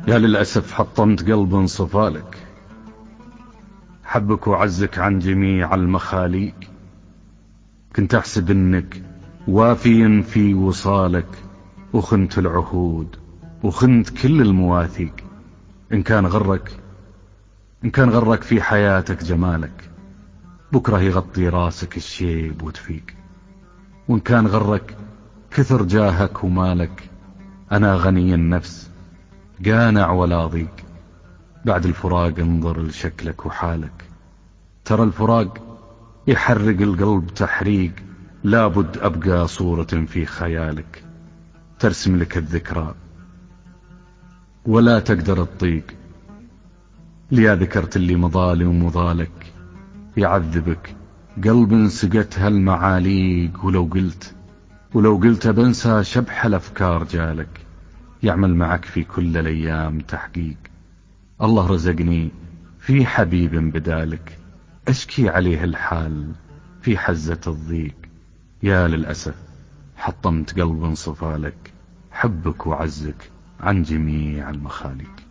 يا للأسف حطمت قلب انصفالك، حبك وعزك عن جميع المخاليق. كنت أحسب إنك وافي في وصالك، وخنت العهود وخنت كل المواثيق. إن كان غرك في حياتك جمالك، بكره يغطي راسك الشيب وتفيق. وإن كان غرك كثر جاهك ومالك، أنا غني النفس قانع ولا ضيق. بعد الفراق انظر لشكلك وحالك، ترى الفراق يحرق القلب تحريق. لابد أبقى صورة في خيالك، ترسم لك الذكرى ولا تقدر تطيق. ليا ذكرت اللي مضالي ومضالك، يعذبك قلب سقتها المعاليق. ولو قلت بنسى شبح الأفكار جالك، يعمل معك في كل الأيام تحقيق. الله رزقني في حبيب بدالك، أشكي عليه الحال في حزة الضيق. يا للأسف حطمت قلب انصفالك، حبك وعزك عن جميع المخاليق.